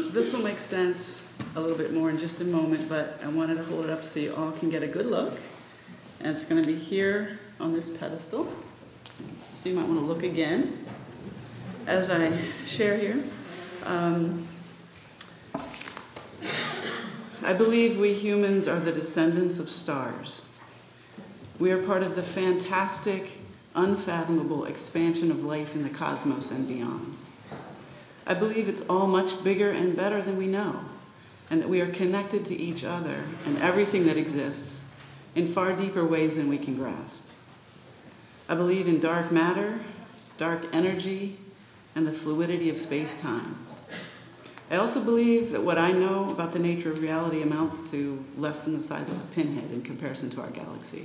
This will make sense a little bit more in just a moment, but I wanted to hold it up so you all can get a good look. And it's going to be here on this pedestal. So you might want to look again as I share here. I believe we humans are the descendants of stars. We are part of the fantastic, unfathomable expansion of life in the cosmos and beyond. I believe it's all much bigger and better than we know, and that we are connected to each other and everything that exists in far deeper ways than we can grasp. I believe in dark matter, dark energy, and the fluidity of space-time. I also believe that what I know about the nature of reality amounts to less than the size of a pinhead in comparison to our galaxy.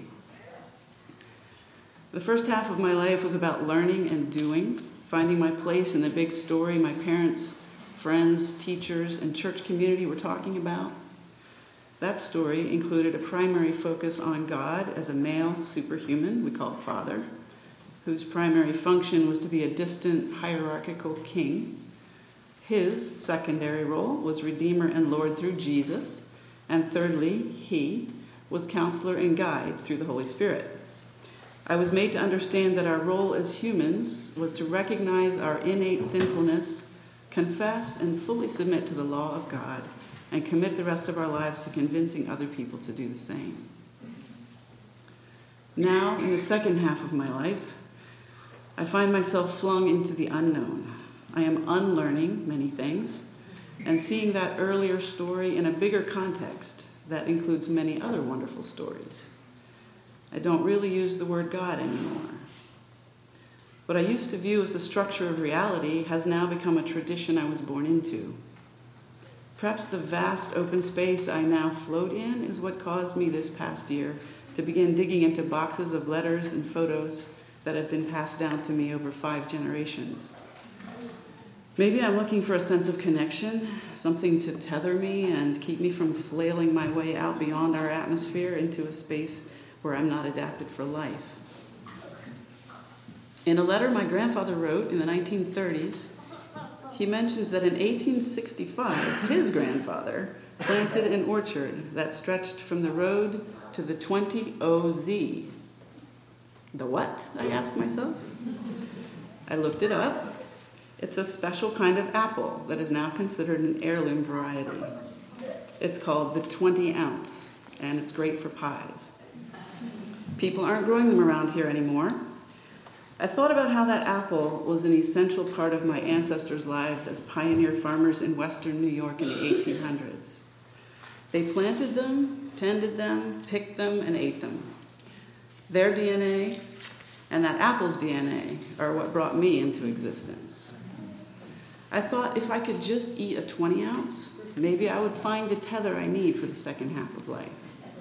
The first half of my life was about learning and doing, finding my place in the big story my parents, friends, teachers, and church community were talking about. That story included a primary focus on God as a male superhuman, we call it Father, whose primary function was to be a distant hierarchical king. His secondary role was Redeemer and Lord through Jesus, and thirdly, he was counselor and guide through the Holy Spirit. I was made to understand that our role as humans was to recognize our innate sinfulness, confess and fully submit to the law of God, and commit the rest of our lives to convincing other people to do the same. Now, in the second half of my life, I find myself flung into the unknown. I am unlearning many things and seeing that earlier story in a bigger context that includes many other wonderful stories. I don't really use the word God anymore. What I used to view as the structure of reality has now become a tradition I was born into. Perhaps the vast open space I now float in is what caused me this past year to begin digging into boxes of letters and photos that have been passed down to me over 5 generations. Maybe I'm looking for a sense of connection, something to tether me and keep me from flailing my way out beyond our atmosphere into a space where I'm not adapted for life. In a letter my grandfather wrote in the 1930s, he mentions that in 1865, his grandfather planted an orchard that stretched from the road to the 20OZ. The what? I asked myself. I looked it up. It's a special kind of apple that is now considered an heirloom variety. It's called the 20 ounce, and it's great for pies. People aren't growing them around here anymore. I thought about how that apple was an essential part of my ancestors' lives as pioneer farmers in western New York in the 1800s. They planted them, tended them, picked them, and ate them. Their DNA and that apple's DNA are what brought me into existence. I thought if I could just eat a 20 ounce, maybe I would find the tether I need for the second half of life.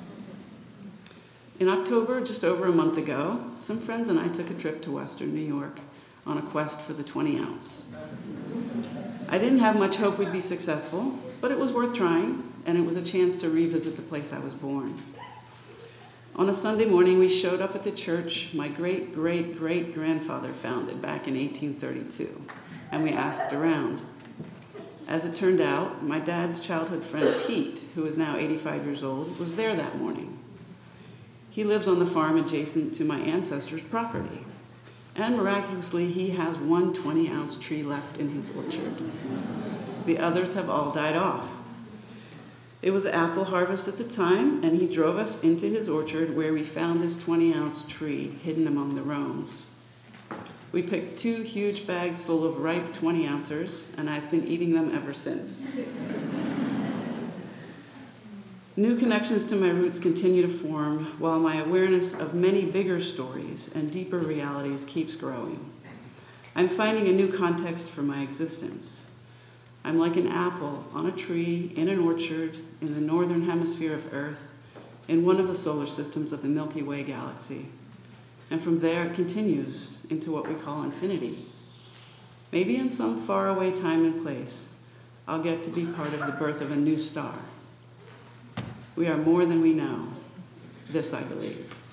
In October, just over a month ago, some friends and I took a trip to western New York on a quest for the 20 ounce. I didn't have much hope we'd be successful, but it was worth trying, and it was a chance to revisit the place I was born. On a Sunday morning, we showed up at the church my great-great-great-grandfather founded back in 1832, and we asked around. As it turned out, my dad's childhood friend Pete, who is now 85 years old, was there that morning. He lives on the farm adjacent to my ancestors' property, and miraculously, he has one 20-ounce tree left in his orchard. The others have all died off. It was apple harvest at the time, and he drove us into his orchard where we found this 20-ounce tree hidden among the romes. We picked 2 huge bags full of ripe 20-ouncers, and I've been eating them ever since. New connections to my roots continue to form while my awareness of many bigger stories and deeper realities keeps growing. I'm finding a new context for my existence. I'm like an apple on a tree in an orchard in the northern hemisphere of Earth in one of the solar systems of the Milky Way galaxy. And from there it continues into what we call infinity. Maybe in some faraway time and place, I'll get to be part of the birth of a new star. We are more than we know. This I believe.